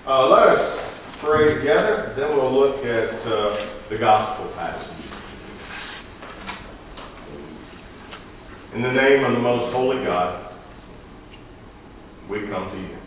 Let us pray together, then we'll look at the gospel passage. In the name of the most holy God, we come to you.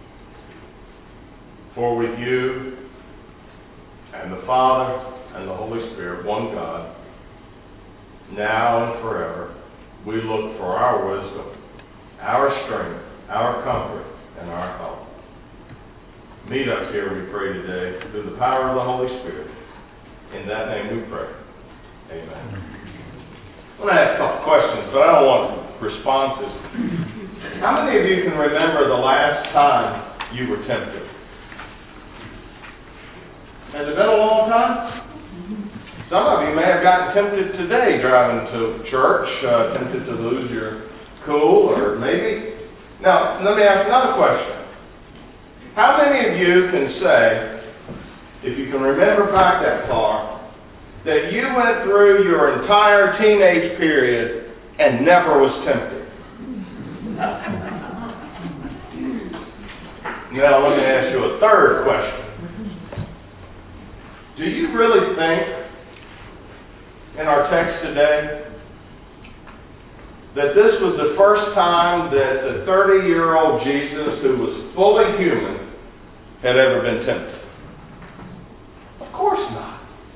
For with you and the Father and the Holy Spirit, one God, now and forever, we look for our wisdom, our strength, our comfort, and our help. Meet us here, we pray today, through the power of the Holy Spirit. In that name we pray. Amen. I'm going to ask a couple questions, but I don't want responses. How many of you can remember the last time you were tempted? Has it been a long time? Some of you may have gotten tempted today driving to church, tempted to lose your cool, or maybe. Now, let me ask another question. How many of you can say, if you can remember back that far, that you went through your entire teenage period and never was tempted? Now, let me ask you a third question. Do you really think, in our text today, that this was the first time that the 30-year-old Jesus, who was fully human, had ever been tempted? Of course not.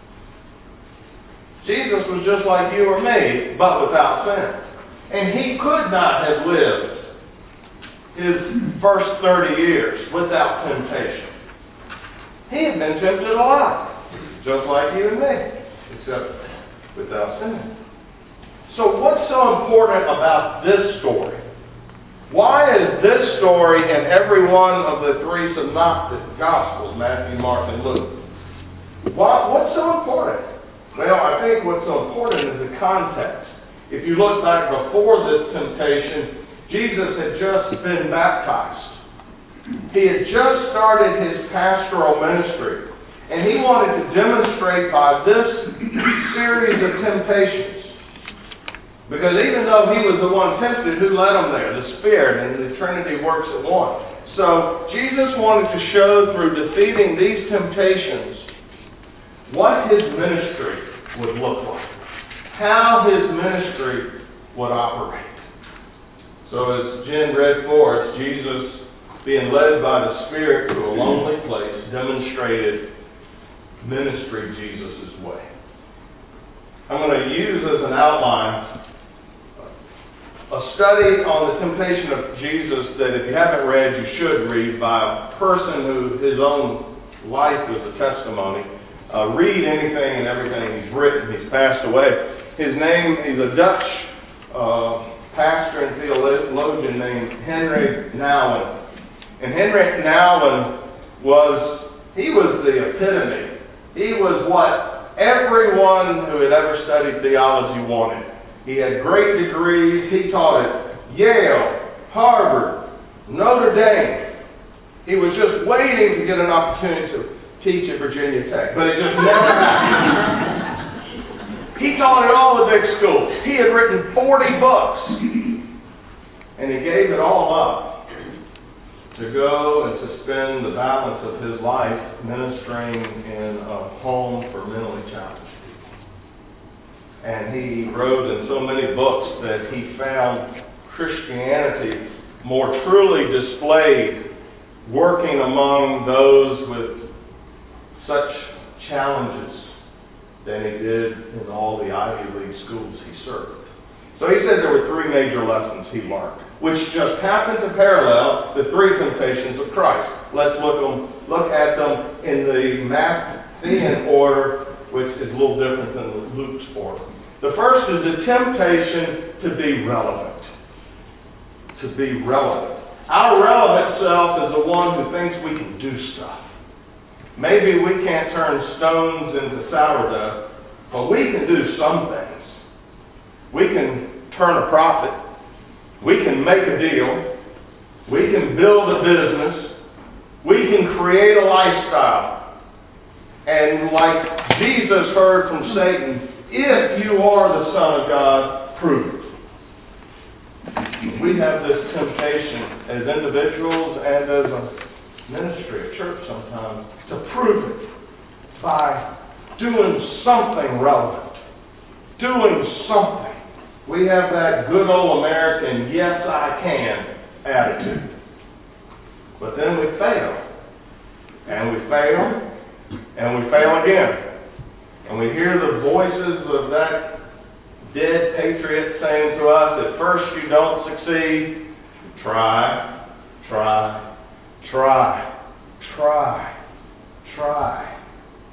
Jesus was just like you or me, but without sin. And he could not have lived his first 30 years without temptation. He had been tempted a lot, just like you and me, except without sin. So what's so important about this story? Why is this story in every one of the three synoptic Gospels, Matthew, Mark, and Luke? What's so important? Well, I think what's so important is the context. If you look back before this temptation, Jesus had just been baptized. He had just started his pastoral ministry. And he wanted to demonstrate by this series of temptations. Because even though he was the one tempted, who led him there? The Spirit, and the Trinity works at one. So Jesus wanted to show through defeating these temptations what his ministry would look like. How his ministry would operate. So as Jen read for us, Jesus, being led by the Spirit to a lonely place, demonstrated ministry Jesus' way. I'm going to use as an outline a study on the temptation of Jesus that if you haven't read, you should read, by a person who his own life is a testimony. Read anything and everything he's written. He's passed away. His name is a Dutch pastor and theologian named Henry Nouwen. And Henry Nouwen was the epitome. He was what everyone who had ever studied theology wanted. He had great degrees. He taught at Yale, Harvard, Notre Dame. He was just waiting to get an opportunity to teach at Virginia Tech, but it just never happened. He taught at all the big schools. He had written 40 books, and he gave it all up to go and to spend the balance of his life ministering in a home for mentally challenged people. And he wrote in so many books that he found Christianity more truly displayed working among those with such challenges than he did in all the Ivy League schools he served. So he said there were three major lessons he learned, which just happened to parallel the three temptations of Christ. Let's look at them in the Matthean order, which is a little different than Luke's order. The first is the temptation to be relevant. To be relevant. Our relevant self is the one who thinks we can do stuff. Maybe we can't turn stones into sourdough, but we can do some things. We can turn a profit. We can make a deal. We can build a business. We can create a lifestyle. And like Jesus heard from Satan, if you are the Son of God, prove it. We have this temptation as individuals and as a ministry of church sometimes to prove it by doing something relevant, doing something. We have that good old American, yes I can attitude. But then we fail. And we fail. And we fail again. And we hear the voices of that dead patriot saying to us, at first you don't succeed. Try, try, try, try, try.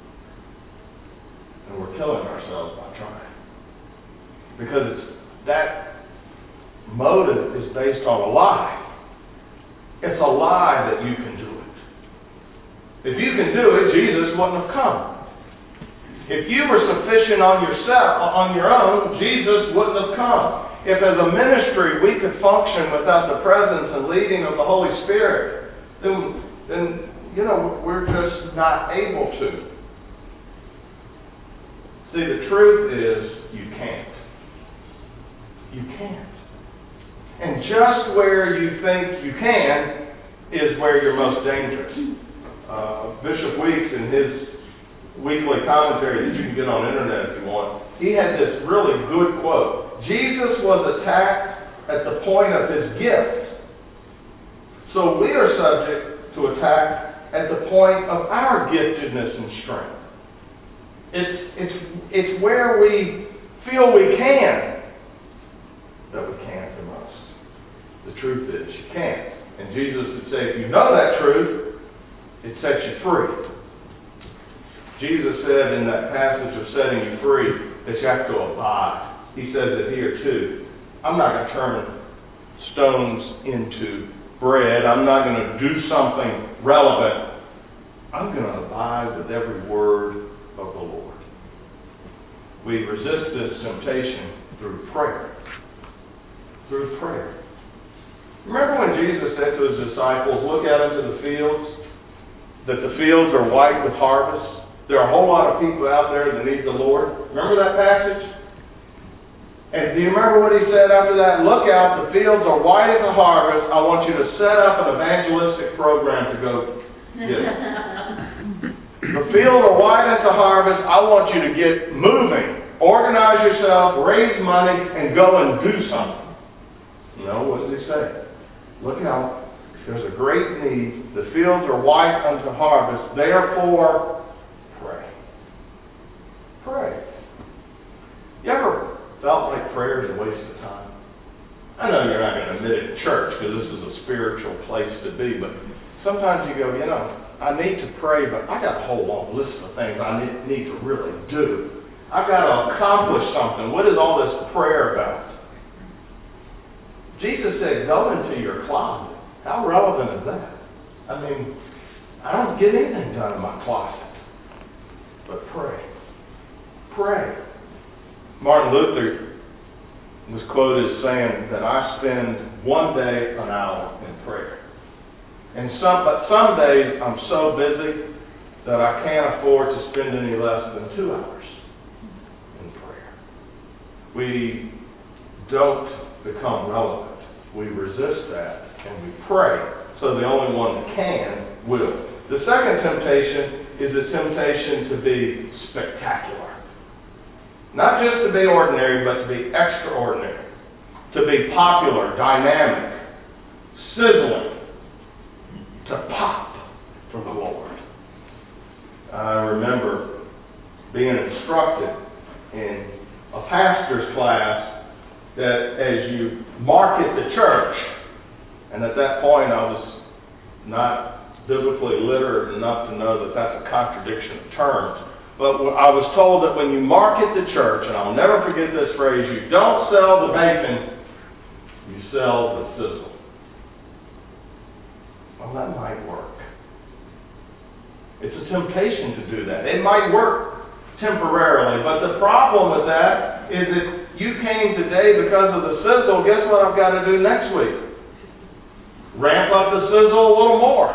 And we're killing ourselves by trying. Because that motive is based on a lie. It's a lie that you can do it. If you can do it, Jesus wouldn't have come. If you were sufficient on your own, Jesus wouldn't have come. If as a ministry we could function without the presence and leading of the Holy Spirit, then we're just not able to. See, the truth is you can't. You can't. And just where you think you can is where you're most dangerous. Bishop Weeks, in his weekly commentary that you can get on the internet if you want, he had this really good quote. Jesus was attacked at the point of his gift. So we are subject to attack at the point of our giftedness and strength. It's where we feel we can that we can't the most. The truth is you can't. And Jesus would say, if you know that truth, it sets you free. Jesus said in that passage of setting you free that you have to abide. He says it here too. I'm not going to turn stones into bread. I'm not going to do something relevant. I'm going to abide with every word of the Lord. We resist this temptation through prayer. Through prayer. Remember when Jesus said to his disciples, look out into the fields, that the fields are white with harvest? There are a whole lot of people out there that need the Lord. Remember that passage? And do you remember what he said after that? Look out, the fields are white as the harvest. I want you to set up an evangelistic program to go get it. The fields are white as the harvest. I want you to get moving. Organize yourself, raise money, and go and do something. No, what does he say? Look out. There's a great need. The fields are white unto harvest. Therefore, pray. Pray. You ever felt like prayer is a waste of time? I know you're not going to admit it in church because this is a spiritual place to be, but sometimes you go, I need to pray, but I got a whole long list of things I need to really do. I've got to accomplish something. What is all this prayer about? Jesus said, go into your closet. How relevant is that? I don't get anything done in my closet. But pray. Pray. Martin Luther was quoted as saying that I spend one day an hour in prayer. But some days I'm so busy that I can't afford to spend any less than 2 hours in prayer. We don't become relevant. We resist that and we pray. So the only one that can will. The second temptation is the temptation to be spectacular. Not just to be ordinary, but to be extraordinary. To be popular, dynamic, sizzling. To pop for the Lord. I remember being instructed in a pastor's class that as you market the church, and at that point I was not biblically literate enough to know that that's a contradiction of terms, but I was told that when you market the church, and I'll never forget this phrase, you don't sell the bacon, you sell the sizzle. Well, that might work. It's a temptation to do that. It might work temporarily, but the problem with that is that you came today because of the sizzle. Guess what I've got to do next week? Ramp up the sizzle a little more.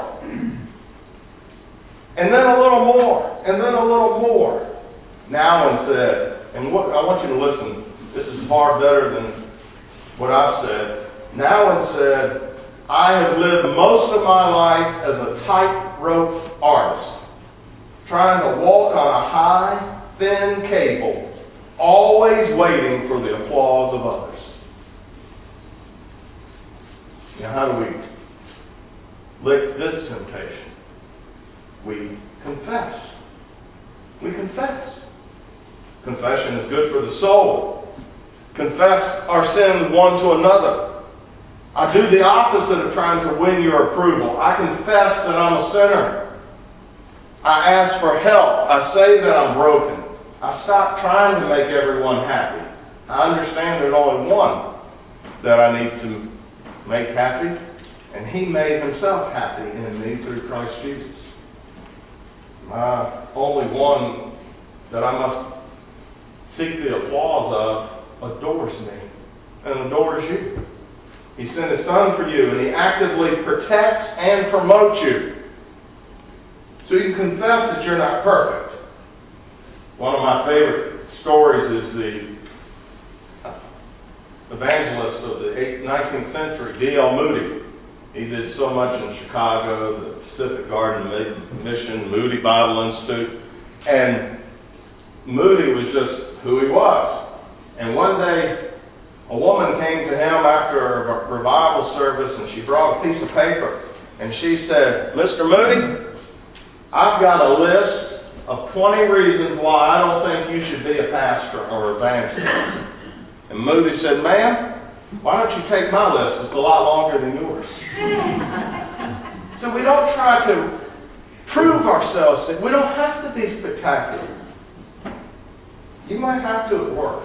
And then a little more. And then a little more. Nouwen said, and I want you to listen. This is far better than what I've said. Nouwen said, I have lived most of my life as a tightrope artist, trying to walk on a high, thin cable, always waiting for the applause of others. Now, how do we lick this temptation? We confess. We confess. Confession is good for the soul. Confess our sins one to another. I do the opposite of trying to win your approval. I confess that I'm a sinner. I ask for help. I say that I'm broken. I stop trying to make everyone happy. I understand there's only one that I need to make happy, and He made Himself happy in me through Christ Jesus. My only one that I must seek the applause of adores me and adores you. He sent His Son for you, and He actively protects and promotes you. So you confess that you're not perfect. One of my favorite stories is the evangelist of the 19th century, D.L. Moody. He did so much in Chicago, the Pacific Garden Mission, Moody Bible Institute. And Moody was just who he was. And one day, a woman came to him after a revival service, and she brought a piece of paper. And she said, "Mr. Moody, I've got a list of 20 reasons why I don't think you should be a pastor or evangelist." And Moody said, "Ma'am, why don't you take my list? It's a lot longer than yours." So we don't try to prove ourselves. We don't have to be spectacular. You might have to at work.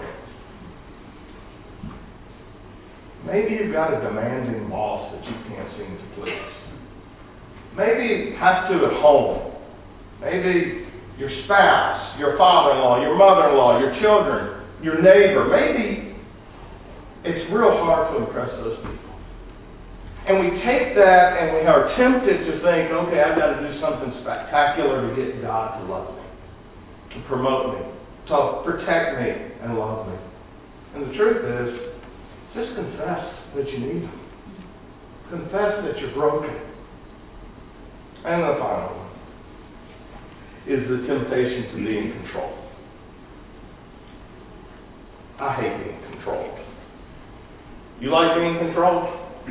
Maybe you've got a demanding boss that you can't seem to please. Maybe you have to at home. Maybe your spouse, your father-in-law, your mother-in-law, your children, your neighbor. Maybe it's real hard to impress those people. And we take that and we are tempted to think, okay, I've got to do something spectacular to get God to love me, to promote me, to protect me and love me. And the truth is, just confess that you need Him. Confess that you're broken. And the final one is the temptation to be in control. I hate being controlled. You like being controlled?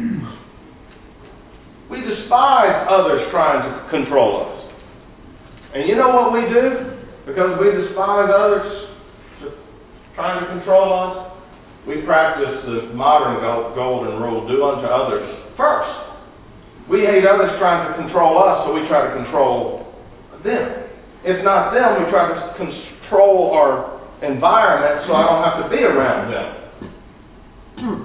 We despise others trying to control us. And you know what we do? Because we despise others trying to control us, we practice the modern golden rule, do unto others first. We hate others trying to control us, so we try to control them. If not them, we try to control our environment so I don't have to be around them.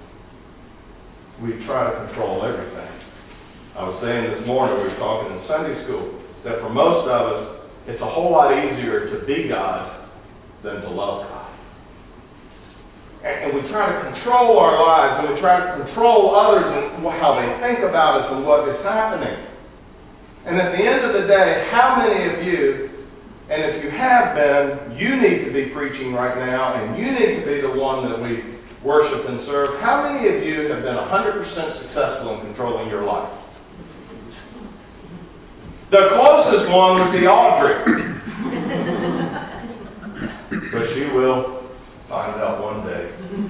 We try to control everything. I was saying this morning, we were talking in Sunday school, that for most of us, it's a whole lot easier to be God than to love God. And we try to control our lives, and we try to control others and how they think about us and what is happening. And at the end of the day, how many of you, and if you have been, you need to be preaching right now, and you need to be the one that we worship and serve. How many of you have been 100% successful in controlling your life? The closest one would be Audrey. But she will find out one day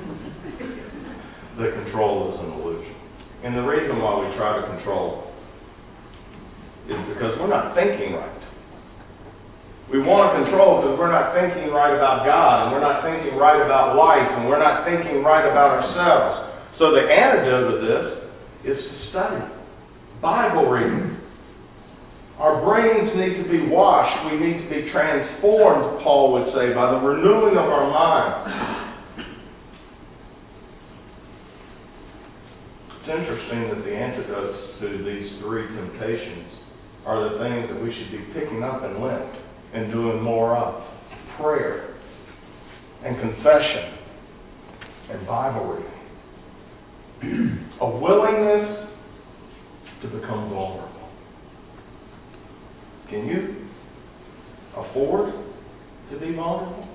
that control is an illusion. And the reason why we try to control is because we're not thinking right. We want to control because we're not thinking right about God, and we're not thinking right about life, and we're not thinking right about ourselves. So the antidote of this is to study. Bible reading. Our brains need to be washed. We need to be transformed, Paul would say, by the renewing of our mind. It's interesting that the antidotes to these three temptations are the things that we should be picking up in Lent and doing more of. Prayer and confession and Bible reading. A willingness to become vulnerable. Can you afford to be vulnerable?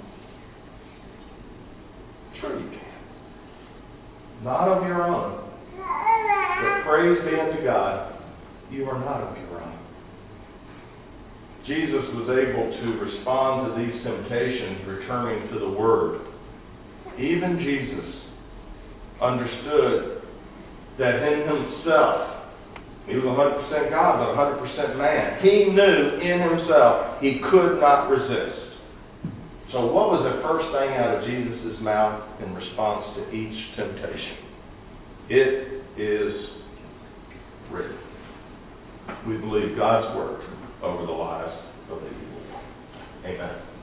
Sure you can. Not of your own, but praise be unto God, you are not of your own. Jesus was able to respond to these temptations returning to the Word. Even Jesus understood that in himself, he was 100% God, but 100% man. He knew in himself he could not resist. So what was the first thing out of Jesus' mouth in response to each temptation? It is written. We believe God's word over the lives of the people. Amen.